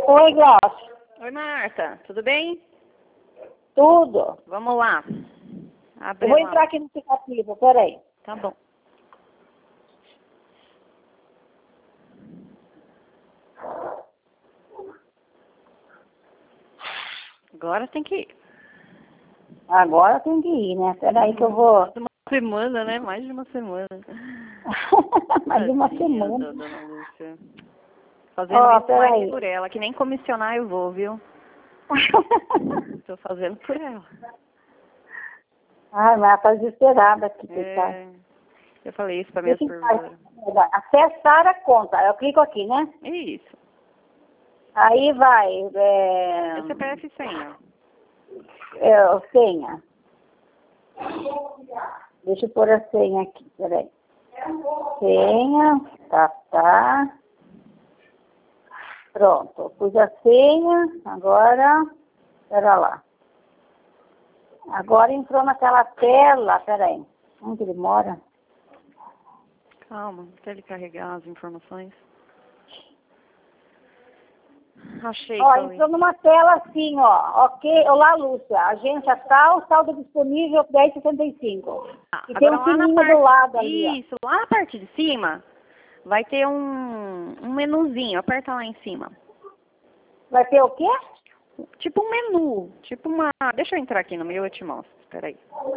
Oi, Glaucio. Oi, Marta. Tudo bem? Tudo. Vamos lá. Abre Eu vou lá. entrar aqui no aplicativo, peraí. Tá bom. Agora tem que ir. Agora tem que ir, né? Peraí que eu vou... Mais de uma semana, né? Mais de uma semana. Mais de uma Tadinha semana. da dona Lúcia. Fazendo Ó, isso mais peraí. por ela, que nem comissionar eu vou, viu? Tô fazendo por ela. Ai, mas ela tá desesperada aqui, coitada. É, eu falei isso pra minha Deixa eu fazer. supervisora. Acessar a conta. Eu clico aqui, né? É isso. Aí vai... É CPF e senha. Senha. Deixa eu pôr a senha aqui, peraí. Senha, tá. Pronto, eu pus a senha, agora, pera lá. Agora entrou naquela tela, peraí, onde ele mora? Calma, até ele carregar as informações. Achei, Ó, Cauê. entrou numa tela assim, ó, ok, olá Lúcia, agência tal, saldo disponível 10,65. E tem Agora um lá na sininho parte... do lado ali, ó. Isso, lá na parte de cima vai ter um menuzinho. Aperta lá em cima. Vai ter o quê? Tipo um menu. Tipo uma... Deixa eu entrar aqui no meu e eu te mostro. Espera aí.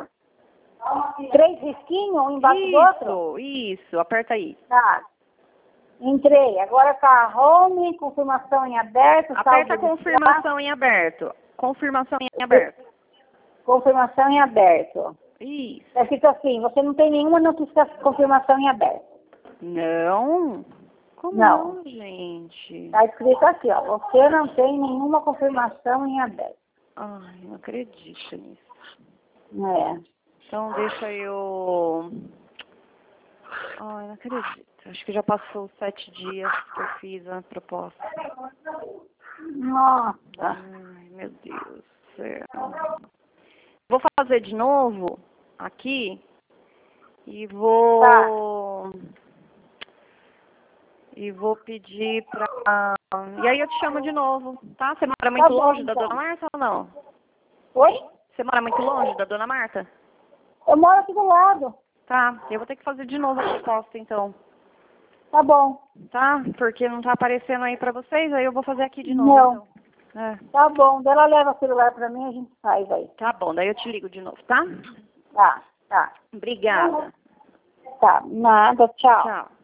3 risquinhos, um embaixo do outro? Isso. Aperta aí. Tá. Entrei. Agora tá home, confirmação em aberto, Aperta saldo confirmação em aberto. Confirmação em aberto. confirmação em aberto. Isso. Tá escrito assim, você não tem nenhuma confirmação em aberto. Não? Como Não. não, gente? Tá escrito aqui, ó, você não tem nenhuma confirmação em aberto. Ai, não acredito nisso. É. Então deixa eu... Ai, não acredito. Acho que já passou os 7 dias que eu fiz a proposta. Nossa. Ai, meu Deus do céu. Vou fazer de novo aqui e vou... Tá. E vou pedir pra... E aí eu te chamo de novo, tá? Você mora muito Tá bom, longe da então. Dona Marta ou não? Oi? Você mora muito longe da Dona Marta? Eu moro aqui do lado. Tá, eu vou ter que fazer de novo a proposta então. Tá bom. Tá? Porque não tá aparecendo aí pra vocês, aí eu vou fazer aqui de novo Não. então. É. Tá bom. Daí ela leva o celular pra mim e a gente faz aí. Tá bom, daí eu te ligo de novo, tá? Tá. Obrigada. Tá. Nada. Tchau. Tchau.